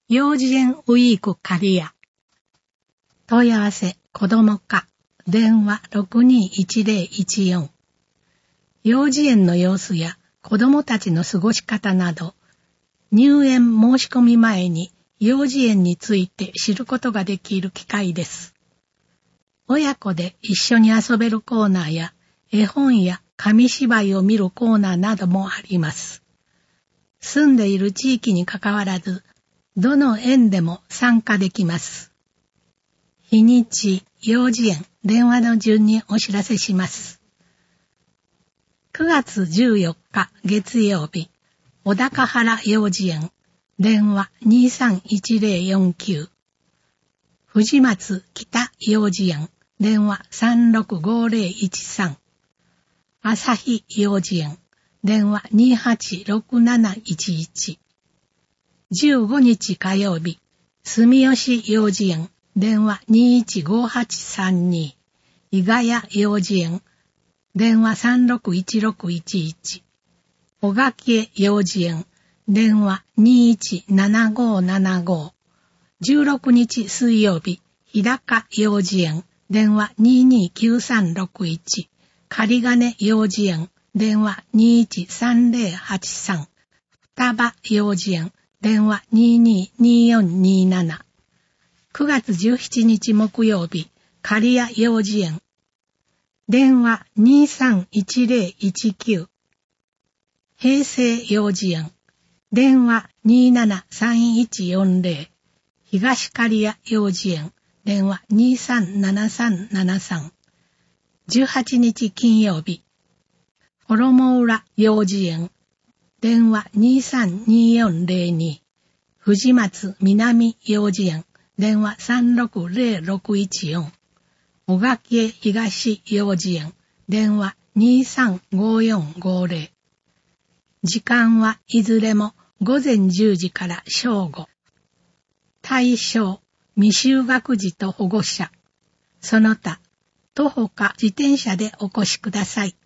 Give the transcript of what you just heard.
幼児園ウィーク刈谷。問い合わせ子ども課電話 621014。幼児園の様子や子どもたちの過ごし方など、入園申し込み前に幼児園について知ることができる機会です。親子で一緒に遊べるコーナーや絵本や紙芝居を見るコーナーなどもあります。住んでいる地域にかかわらず、どの園でも参加できます。日にち、幼児園、電話の順にお知らせします。9月14日月曜日、小高原幼稚園、電話 231049。藤松北幼稚園、電話 365013。朝日幼稚園、電話 286711。15日火曜日、住吉幼稚園、電話 215832。伊賀谷幼稚園、電話 361611。小垣幼稚園、電話 217575。16日水曜日、日高幼稚園、電話 229361。狩金幼稚園、電話 213083。双葉幼稚園、電話 222427。9月17日木曜日、刈谷幼稚園。電話 231019。平成幼稚園。電話 273140。東刈谷幼稚園。電話 237373。18日金曜日。衣浦幼稚園。電話 232402。藤松南幼稚園。電話 360614。小垣東幼稚園。電話 235450。時間はいずれも午前10時から正午。対象、未就学児と保護者。その他、徒歩か自転車でお越しください。